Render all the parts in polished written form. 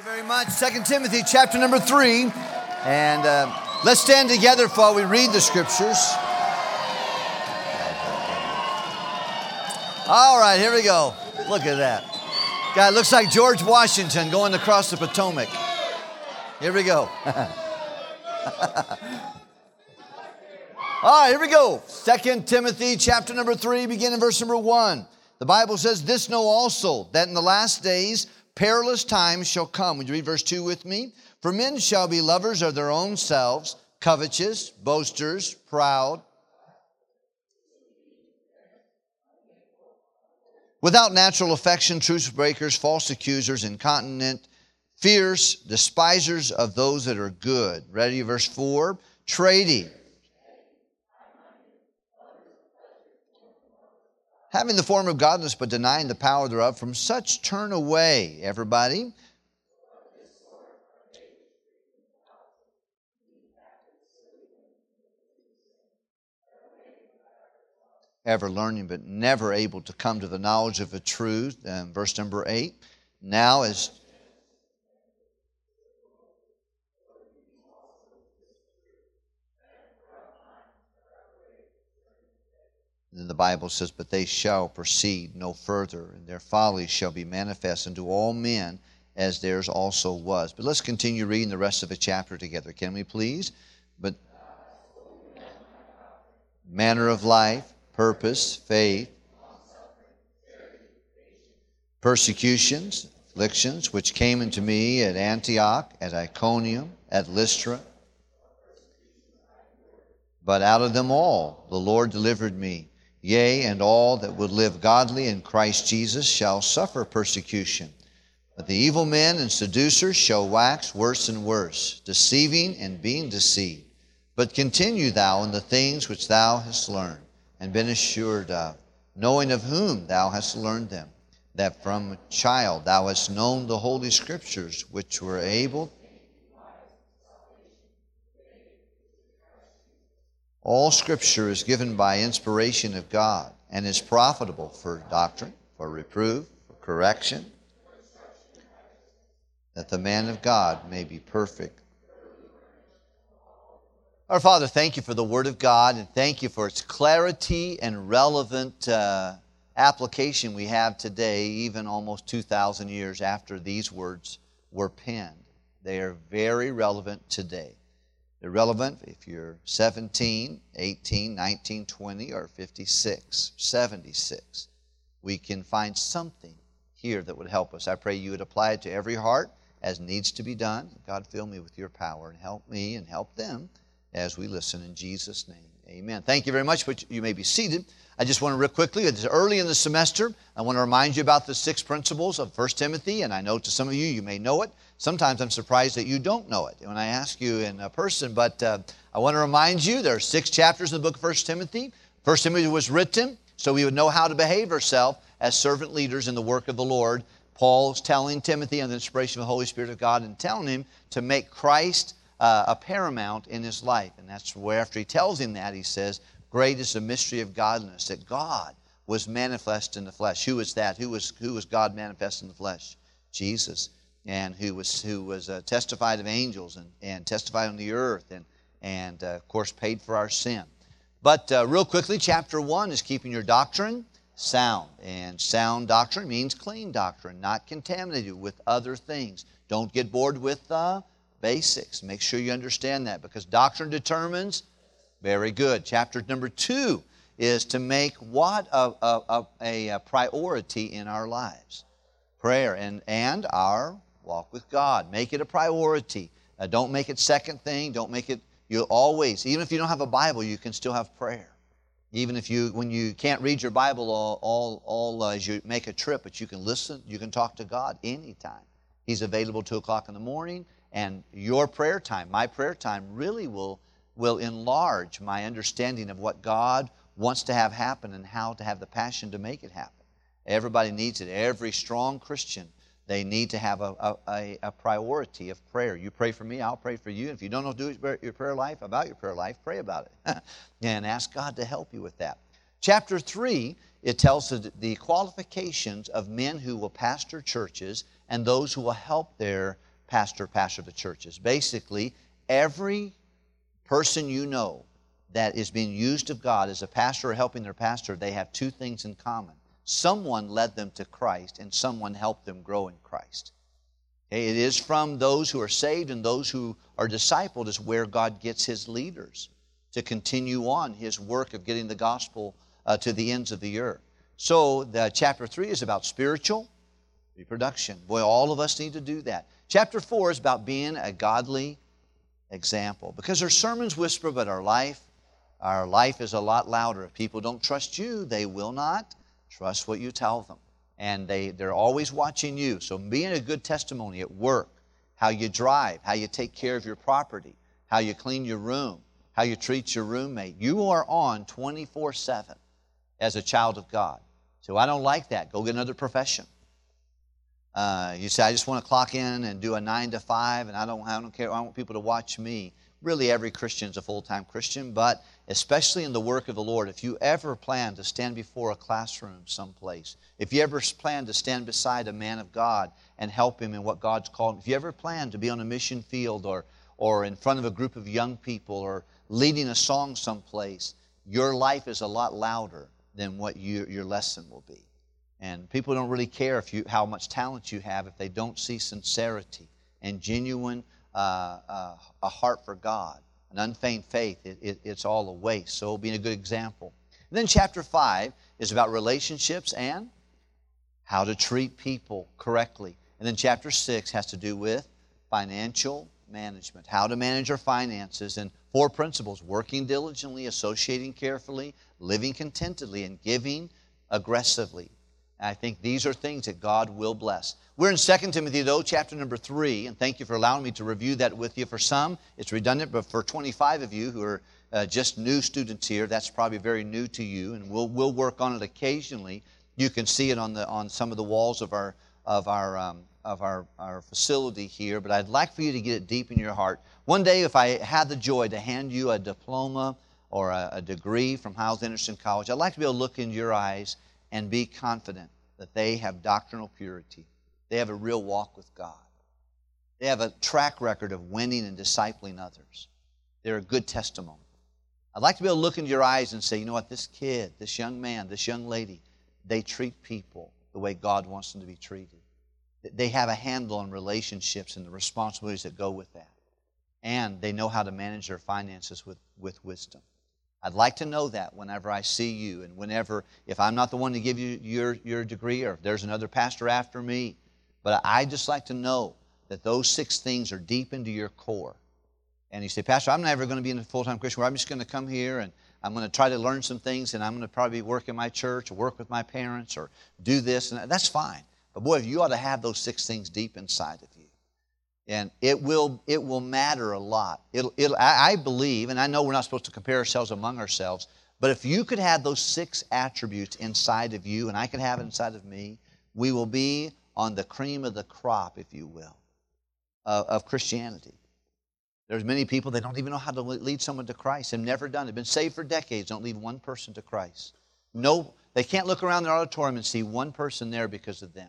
Thank you very much. 2 Timothy chapter number 3. And let's stand together while we read the scriptures. All right, here we go. Look at that. Guy looks like George Washington going across the Potomac. Here we go. All right, here we go. 2 Timothy chapter number 3, beginning verse number 1. The Bible says, "This know also, that in the last days perilous times shall come." Would you read verse 2 with me? "For men shall be lovers of their own selves, covetous, boasters, proud, without natural affection, truce breakers, false accusers, incontinent, fierce, despisers of those that are good." Ready? Verse 4. "Trading, having the form of godliness, but denying the power thereof. From such turn away." Everybody. "Ever learning, but never able to come to the knowledge of the truth." Verse number 8. "Now as..." Then the Bible says, "But they shall proceed no further, and their folly shall be manifest unto all men, as theirs also was." But let's continue reading the rest of the chapter together, can we please? "But manner of life, purpose, faith, persecutions, afflictions, which came unto me at Antioch, at Iconium, at Lystra. But out of them all the Lord delivered me. Yea, and all that would live godly in Christ Jesus shall suffer persecution. But the evil men and seducers shall wax worse and worse, deceiving and being deceived. But continue thou in the things which thou hast learned, and been assured of, knowing of whom thou hast learned them, that from a child thou hast known the holy Scriptures, which were able..." "All Scripture is given by inspiration of God, and is profitable for doctrine, for reproof, for correction, that the man of God may be perfect." Our Father, thank you for the Word of God, and thank you for its clarity and relevant application we have today, even almost 2,000 years after these words were penned. They are very relevant today. They're relevant if you're 17, 18, 19, 20, or 56, 76. We can find something here that would help us. I pray you would apply it to every heart as needs to be done. God, fill me with your power and help me and help them as we listen in Jesus' name. Amen. Thank you very much. But you may be seated. I just want to real quickly, it's early in the semester, I want to remind you about the 6 principles of 1 Timothy, and I know to some of you, you may know it. Sometimes I'm surprised that you don't know it when I ask you in person, but I want to remind you there are 6 chapters in the book of 1 Timothy. 1 Timothy was written so we would know how to behave ourselves as servant leaders in the work of the Lord. Paul's telling Timothy under the inspiration of the Holy Spirit of God and telling him to make Christ a paramount in his life. And that's where after he tells him that, he says, "Great is the mystery of godliness, that God was manifest in the flesh." Who is that? Who was God manifest in the flesh? Jesus. And who was testified of angels and testified on the earth and of course paid for our sin. But real quickly, chapter 1 is keeping your doctrine sound. And sound doctrine means clean doctrine, not contaminated with other things. Don't get bored with the basics. Make sure you understand that, because doctrine determines. Very good. Chapter number 2 is to make what a priority in our lives. Prayer and our walk with God. Make it a priority. Don't make it second thing. Don't make it, you'll always, even if you don't have a Bible, you can still have prayer. Even if when you can't read your Bible all as you make a trip, but you can listen, you can talk to God anytime. He's available 2 o'clock in the morning, and your prayer time, my prayer time, really will enlarge my understanding of what God wants to have happen and how to have the passion to make it happen. Everybody needs it. Every strong Christian, they need to have a priority of prayer. You pray for me, I'll pray for you. If you don't know do your prayer life, pray about it. And ask God to help you with that. Chapter 3, it tells the qualifications of men who will pastor churches and those who will help their pastor the churches. Basically, every person you know that is being used of God as a pastor or helping their pastor, they have two things in common. Someone led them to Christ, and someone helped them grow in Christ. Okay, it is from those who are saved and those who are discipled is where God gets His leaders to continue on His work of getting the gospel to the ends of the earth. So chapter 3 is about spiritual reproduction. Boy, all of us need to do that. Chapter 4 is about being a godly example. Because our sermons whisper, but our life is a lot louder. If people don't trust you, they will not trust what you tell them. And they're always watching you. So being a good testimony at work, how you drive, how you take care of your property, how you clean your room, how you treat your roommate. You are on 24/7 as a child of God. So I don't like that. Go get another profession. You say, I just want to clock in and do a 9 to 5, and I don't care. I want people to watch me. Really, every Christian is a full-time Christian, but especially in the work of the Lord, if you ever plan to stand before a classroom someplace, if you ever plan to stand beside a man of God and help him in what God's called him, if you ever plan to be on a mission field or in front of a group of young people or leading a song someplace, your life is a lot louder than what your lesson will be. And people don't really care how much talent you have if they don't see sincerity and genuine a heart for God, an unfeigned faith. It's all a waste. So being a good example. And then chapter 5 is about relationships and how to treat people correctly. And then chapter 6 has to do with financial management, how to manage our finances, and 4 principles: working diligently, associating carefully, living contentedly, and giving aggressively. I think these are things that God will bless. We're in 2 Timothy, though, chapter number 3, and thank you for allowing me to review that with you. For some, it's redundant, but for 25 of you who are just new students here, that's probably very new to you, and we'll work on it occasionally. You can see it on some of the walls of our facility here, but I'd like for you to get it deep in your heart. One day, if I had the joy to hand you a diploma or a degree from Hyles-Anderson College, I'd like to be able to look in your eyes and be confident that they have doctrinal purity. They have a real walk with God. They have a track record of winning and discipling others. They're a good testimony. I'd like to be able to look into your eyes and say, you know what, this kid, this young man, this young lady, they treat people the way God wants them to be treated. They have a handle on relationships and the responsibilities that go with that. And they know how to manage their finances with wisdom. I'd like to know that whenever I see you, and if I'm not the one to give you your degree, or if there's another pastor after me, but I just like to know that those 6 things are deep into your core. And you say, Pastor, I'm never going to be in a full-time Christian where I'm just going to come here and I'm going to try to learn some things, and I'm going to probably work in my church or work with my parents or do this, and that's fine. But boy, you ought to have those 6 things deep inside of you. And it will matter a lot. I believe, and I know we're not supposed to compare ourselves among ourselves, but if you could have those 6 attributes inside of you, and I could have it inside of me, we will be on the cream of the crop, if you will, of Christianity. There's many people that don't even know how to lead someone to Christ. They've never done it. They've been saved for decades, don't lead one person to Christ. No, they can't look around their auditorium and see one person there because of them.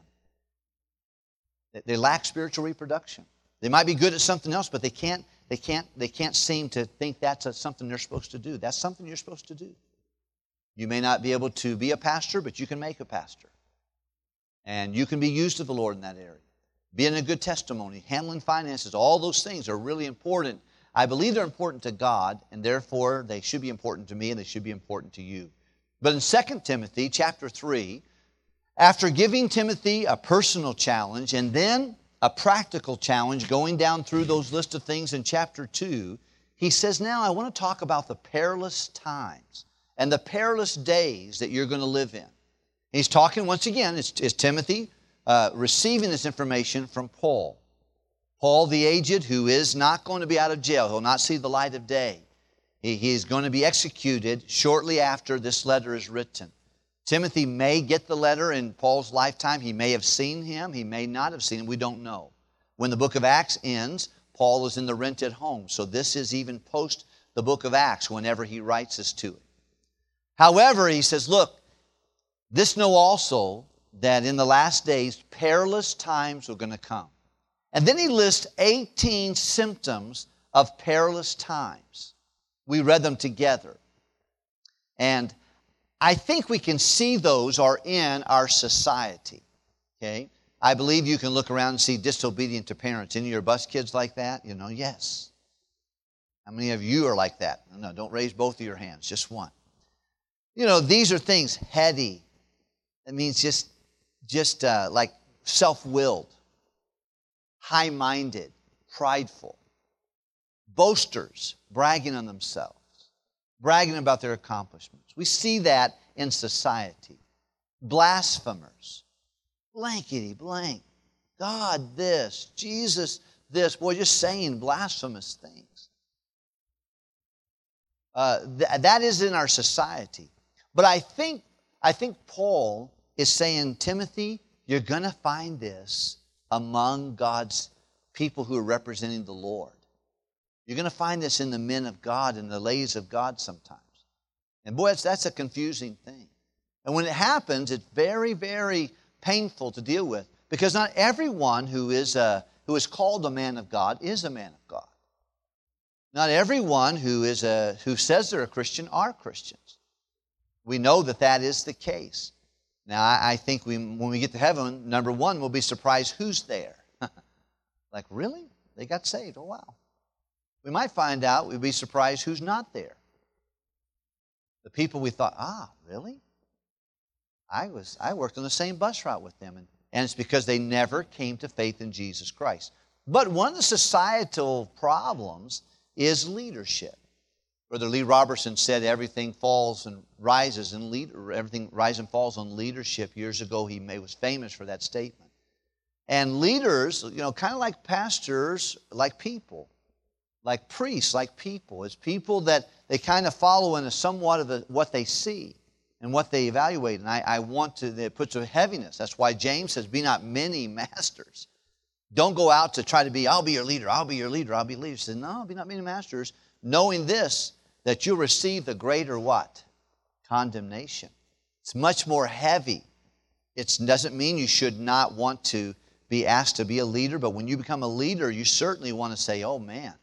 They lack spiritual reproduction. They might be good at something else, but they can't seem to think that's something they're supposed to do. That's something you're supposed to do. You may not be able to be a pastor, but you can make a pastor. And you can be used of the Lord in that area. Being a good testimony, handling finances, all those things are really important. I believe they're important to God, and therefore they should be important to me, and they should be important to you. But in 2 Timothy chapter 3, after giving Timothy a personal challenge and then a practical challenge going down through those list of things in chapter 2, he says, now I want to talk about the perilous times and the perilous days that you're going to live in. He's talking, once again, is Timothy receiving this information from Paul. Paul the aged, who is not going to be out of jail. He'll not see the light of day. He is going to be executed shortly after this letter is written. Timothy may get the letter in Paul's lifetime. He may have seen him. He may not have seen him. We don't know. When the book of Acts ends, Paul is in the rented home. So this is even post the book of Acts whenever he writes this to him. However, he says, look, this know also that in the last days perilous times are going to come. And then he lists 18 symptoms of perilous times. We read them together. And I think we can see those are in our society. Okay? I believe you can look around and see disobedient to parents. Any of your bus kids like that? You know, yes. How many of you are like that? No, don't raise both of your hands, just one. You know, these are things heady. That means just like self-willed, high-minded, prideful, boasters, bragging on themselves, bragging about their accomplishments. We see that in society. Blasphemers, blankety blank, God this, Jesus this. Boy, just saying blasphemous things. That is in our society. But I think Paul is saying, Timothy, you're going to find this among God's people who are representing the Lord. You're going to find this in the men of God and the ladies of God sometimes. And boy, that's a confusing thing. And when it happens, it's very, very painful to deal with, because not everyone who is called a man of God is a man of God. Not everyone who says they're a Christian are Christians. We know that is the case. Now, I think when we get to heaven, number one, we'll be surprised who's there. Like, really? They got saved? Oh, wow. We might find out, we'll be surprised who's not there. The people we thought, really? I worked on the same bus route with them. And it's because they never came to faith in Jesus Christ. But one of the societal problems is leadership. Brother Lee Robertson said everything falls and rises everything rises and falls on leadership. Years ago, he was famous for that statement. And leaders, kind of like pastors, like people, like priests, like people. It's people that they kind of follow in somewhat of what they see and what they evaluate. And it puts a heaviness. That's why James says, be not many masters. Don't go out to try to be, I'll be your leader, I'll be your leader, I'll be leader. He says, no, be not many masters, knowing this, that you'll receive the greater what? Condemnation. It's much more heavy. It doesn't mean you should not want to be asked to be a leader, but when you become a leader, you certainly want to say, oh man,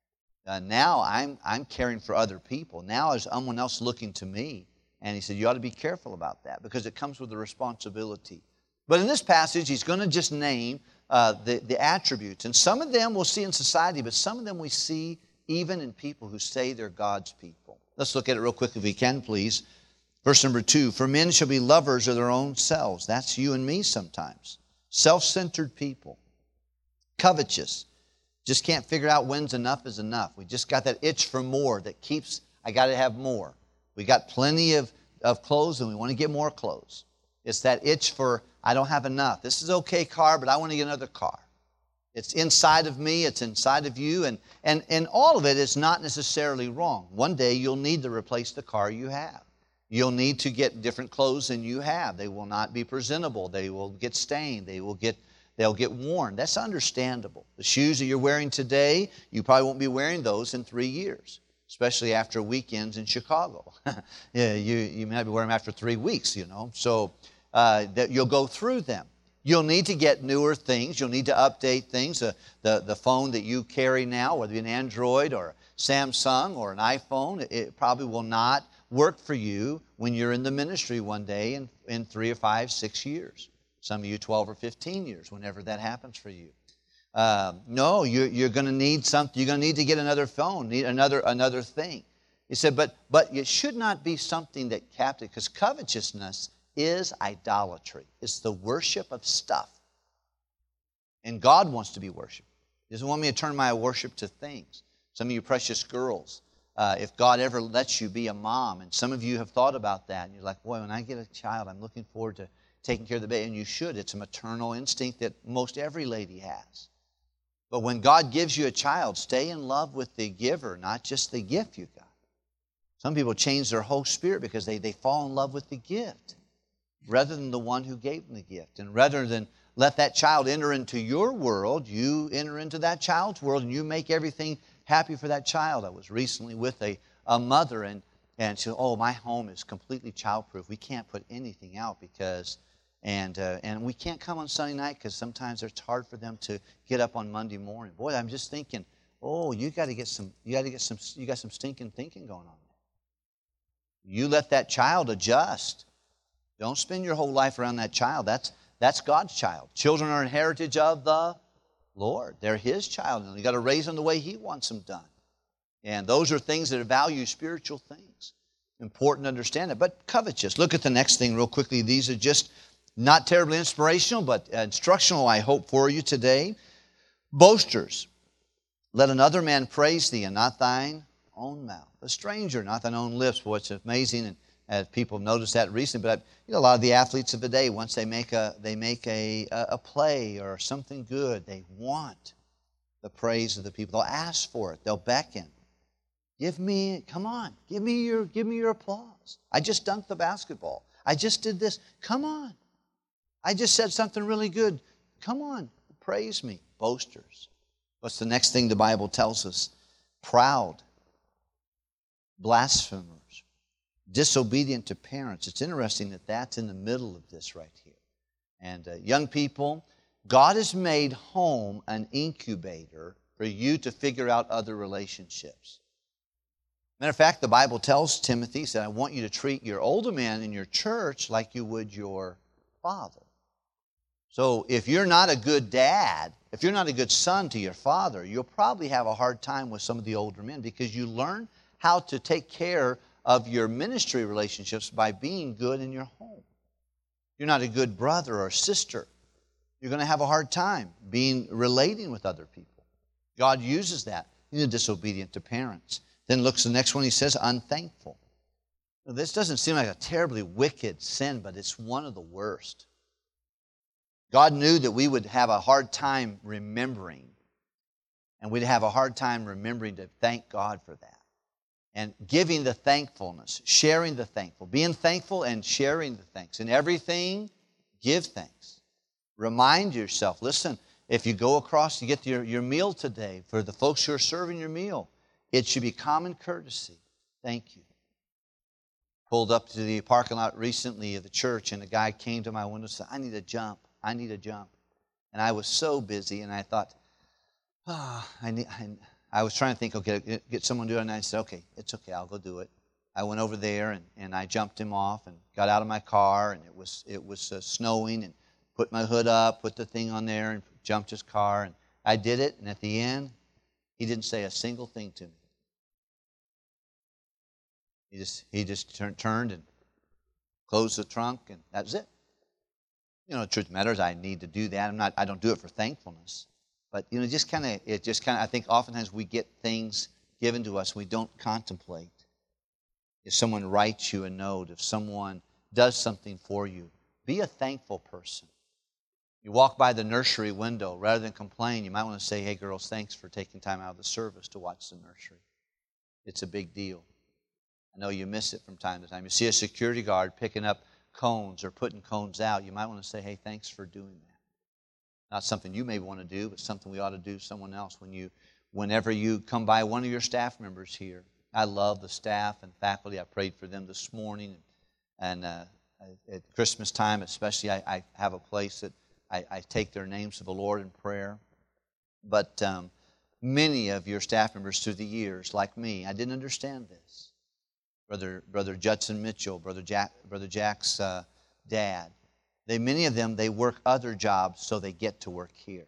now I'm caring for other people. Now there's someone else looking to me. And he said, you ought to be careful about that, because it comes with a responsibility. But in this passage, he's going to just name the attributes. And some of them we'll see in society, but some of them we see even in people who say they're God's people. Let's look at it real quick if we can, please. Verse number 2, for men shall be lovers of their own selves. That's you and me sometimes. Self-centered people. Covetous. Just can't figure out when's enough is enough. We just got that itch for more that keeps, I got to have more. We got plenty of clothes and we want to get more clothes. It's that itch for, I don't have enough. This is okay car, but I want to get another car. It's inside of me, it's inside of you, and all of it is not necessarily wrong. One day you'll need to replace the car you have. You'll need to get different clothes than you have. They will not be presentable. They will get stained. They'll get worn. That's understandable. The shoes that you're wearing today, you probably won't be wearing those in 3 years, especially after weekends in Chicago. Yeah, you might be wearing them after 3 weeks, So that you'll go through them. You'll need to get newer things. You'll need to update things. The phone that you carry now, whether it be an Android or Samsung or an iPhone, it probably will not work for you when you're in the ministry one day in 3 or 5, 6 years. Some of you 12 or 15 years, whenever that happens for you. No, you're going to need something. You're going to need to get another phone, need another thing. He said, but it should not be something that captive, because covetousness is idolatry. It's the worship of stuff. And God wants to be worshipped. He doesn't want me to turn my worship to things. Some of you precious girls, if God ever lets you be a mom, and some of you have thought about that, and you're like, boy, when I get a child, I'm looking forward to taking care of the baby. And you should. It's a maternal instinct that most every lady has. But when God gives you a child, stay in love with the giver, not just the gift you got. Some people change their whole spirit because they fall in love with the gift rather than the one who gave them the gift. And rather than let that child enter into your world, you enter into that child's world and you make everything happy for that child. I was recently with a mother and she said, oh, my home is completely childproof. We can't put anything out because And we can't come on Sunday night because sometimes it's hard for them to get up on Monday morning. Boy, I'm just thinking, oh, you got some stinking thinking going on there. You let that child adjust. Don't spend your whole life around that child. That's God's child. Children are an heritage of the Lord. They're His child, and you got to raise them the way He wants them done. And those are things that value spiritual things. Important to understand it. But covetous. Look at the next thing real quickly. These are just not terribly inspirational, but instructional, I hope, for you today. Boasters. Let another man praise thee, and not thine own mouth. A stranger, not thine own lips. Boy, it's amazing, and as people have noticed that recently. But a lot of the athletes of the day, once they make a play or something good, they want the praise of the people. They'll ask for it. They'll beckon. Come on, give me your applause. I just dunked the basketball. I just did this. Come on. I just said something really good. Come on, praise me. Boasters. What's the next thing the Bible tells us? Proud. Blasphemers. Disobedient to parents. It's interesting that that's in the middle of this right here. And young people, God has made home an incubator for you to figure out other relationships. Matter of fact, the Bible tells Timothy, he said, I want you to treat your older man in your church like you would your father. So if you're not a good dad, if you're not a good son to your father, you'll probably have a hard time with some of the older men because you learn how to take care of your ministry relationships by being good in your home. If you're not a good brother or sister, you're going to have a hard time relating with other people. God uses that. You're disobedient to parents. Then looks the next one, he says, unthankful. Now, this doesn't seem like a terribly wicked sin, but it's one of the worst. God knew that we would have a hard time remembering, and we'd have a hard time remembering to thank God for that. And giving the thankfulness, sharing the thankful, being thankful and sharing the thanks. In everything, give thanks. Remind yourself, listen, if you go across to get your meal today, for the folks who are serving your meal, it should be common courtesy. Thank you. Pulled up to the parking lot recently of the church, and a guy came to my window and said, I need a jump. And I was so busy, and I thought, I was trying to think, okay, get someone to do it, and I said, okay, it's okay, I'll go do it. I went over there, and I jumped him off and got out of my car, and it was snowing, and put my hood up, put the thing on there, and jumped his car, and I did it, and at the end, he didn't say a single thing to me. He just turned and closed the trunk, and that was it. The truth of the matter is I need to do that. I don't do it for thankfulness. But, it just kind of, I think oftentimes we get things given to us we don't contemplate. If someone writes you a note, if someone does something for you, be a thankful person. You walk by the nursery window, rather than complain, you might want to say, hey girls, thanks for taking time out of the service to watch the nursery. It's a big deal. I know you miss it from time to time. You see a security guard picking up cones or putting cones out, you might want to say, hey, thanks for doing that. Not something you may want to do, but something we ought to do someone else. Whenever you come by one of your staff members here, I love the staff and faculty. I prayed for them this morning. And at Christmas time especially, I have a place that I take their names to the Lord in prayer. But many of your staff members through the years, like me, I didn't understand this. Brother Judson Mitchell, Brother Jack's dad. Many of them, they work other jobs so they get to work here.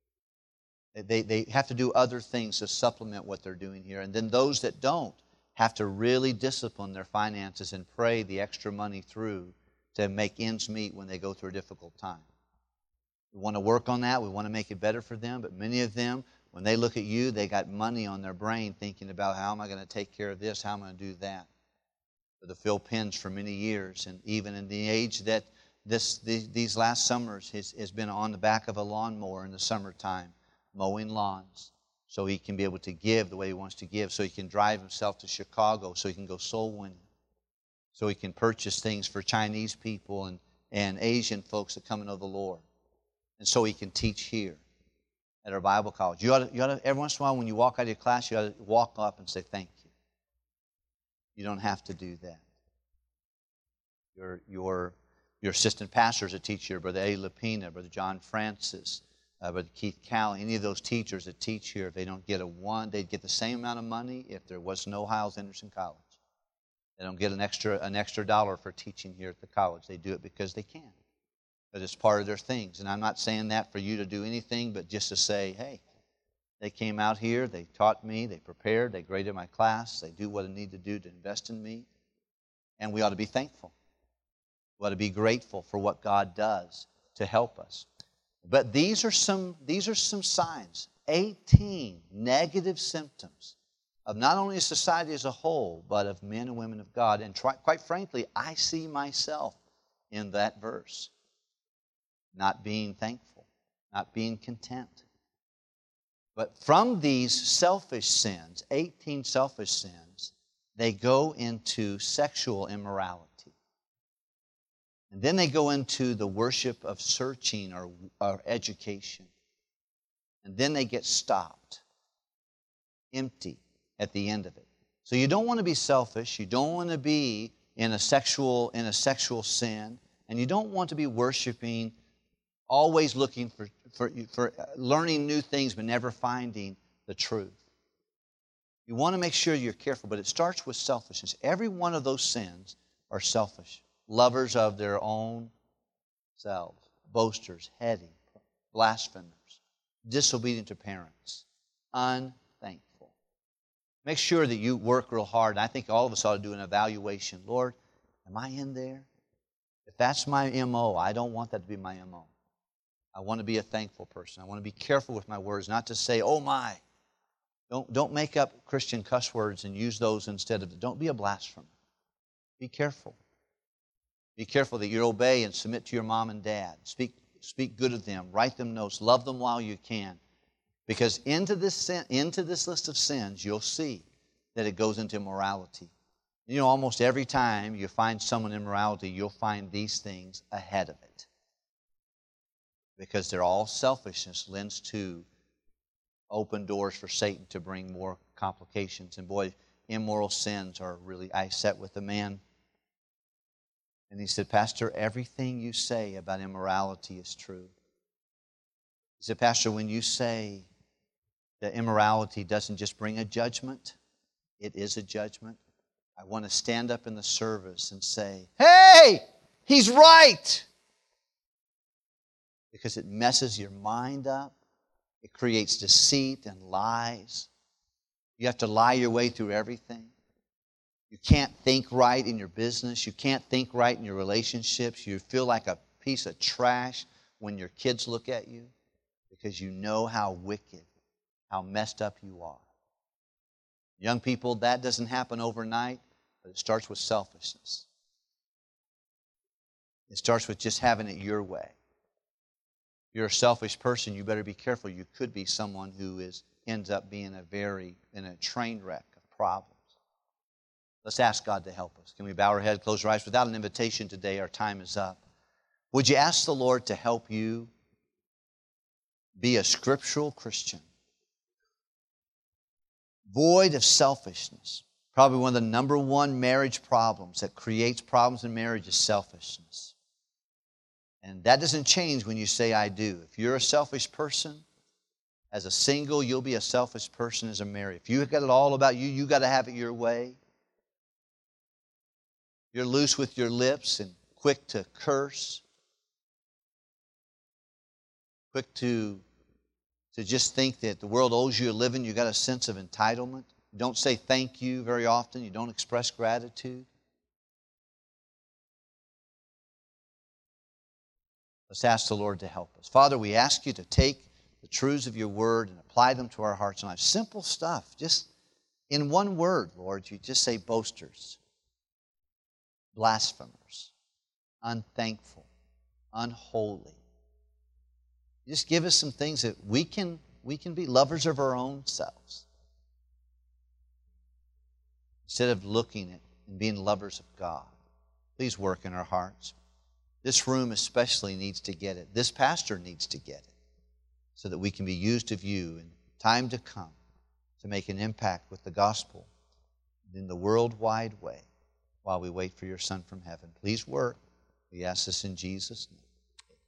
They have to do other things to supplement what they're doing here. And then those that don't have to really discipline their finances and pray the extra money through to make ends meet when they go through a difficult time. We want to work on that. We want to make it better for them. But many of them, when they look at you, they got money on their brain thinking about how am I going to take care of this, how am I going to do that. Brother Phil Pins for many years, and even in the age that these last summers has been on the back of a lawnmower in the summertime, mowing lawns, so he can be able to give the way he wants to give, so he can drive himself to Chicago, so he can go soul winning, so he can purchase things for Chinese people and Asian folks that come to know the Lord, and so he can teach here at our Bible college. You ought to every once in a while when you walk out of your class, you ought to walk up and say thank you. You don't have to do that. Your assistant pastors that teach here, Brother Eddie Lapina, Brother John Francis, Brother Keith Cowley, any of those teachers that teach here, if they don't get they'd get the same amount of money if there was no Hyles-Anderson College. They don't get an extra dollar for teaching here at the college. They do it because they can, because it's part of their things. And I'm not saying that for you to do anything, but just to say, hey, they came out here, they taught me, they prepared, they graded my class, they do what they need to do to invest in me, and we ought to be thankful. We ought to be grateful for what God does to help us. But these are some signs, 18 negative symptoms of not only society as a whole, but of men and women of God. And quite frankly, I see myself in that verse. Not being thankful, not being content. But from these selfish sins, 18 selfish sins, they go into sexual immorality. And then they go into the worship of searching or education. And then they get stopped, empty at the end of it. So you don't want to be selfish. You don't want to be in a sexual sin. And you don't want to be worshiping, always looking for learning new things but never finding the truth. You want to make sure you're careful, but it starts with selfishness. Every one of those sins are selfish. Lovers of their own selves, boasters, heady, blasphemers, disobedient to parents, unthankful. Make sure that you work real hard. I think all of us ought to do an evaluation. Lord, am I in there? If that's my MO, I don't want that to be my MO. I want to be a thankful person. I want to be careful with my words, not to say, oh my. Don't make up Christian cuss words and use those instead of, don't be a blasphemer. Be careful. Be careful that you obey and submit to your mom and dad. Speak good of them. Write them notes. Love them while you can. Because into this list of sins, you'll see that it goes into immorality. You know, almost every time you find someone in immorality, you'll find these things ahead of it. Because they're all selfishness lends to open doors for Satan to bring more complications. And boy, immoral sins are really... I sat with a man, and he said, Pastor, everything you say about immorality is true. He said, Pastor, when you say that immorality doesn't just bring a judgment, it is a judgment, I want to stand up in the service and say, hey, he's right! Because it messes your mind up. It creates deceit and lies. You have to lie your way through everything. You can't think right in your business. You can't think right in your relationships. You feel like a piece of trash when your kids look at you because you know how wicked, how messed up you are. Young people, that doesn't happen overnight, but it starts with selfishness. It starts with just having it your way. If you're a selfish person, you better be careful. You could be someone who ends up being in a train wreck of problems. Let's ask God to help us. Can we bow our head, close our eyes? Without an invitation today, our time is up. Would you ask the Lord to help you be a scriptural Christian, void of selfishness? Probably one of the number one marriage problems that creates problems in marriage is selfishness. And that doesn't change when you say, I do. If you're a selfish person, as a single, you'll be a selfish person as a married. If you've got it all about you, you've got to have it your way. You're loose with your lips and quick to curse. Quick to just think that the world owes you a living. You've got a sense of entitlement. You don't say thank you very often. You don't express gratitude. Let's ask the Lord to help us. Father, we ask you to take the truths of your word and apply them to our hearts and lives. Simple stuff. Just in one word, Lord, you just say boasters, blasphemers, unthankful, unholy. Just give us some things that we can be lovers of our own selves. Instead of looking at and being lovers of God. Please work in our hearts. This room especially needs to get it. This pastor needs to get it so that we can be used of you in time to come to make an impact with the gospel in the worldwide way while we wait for your Son from heaven. Please work. We ask this in Jesus' name.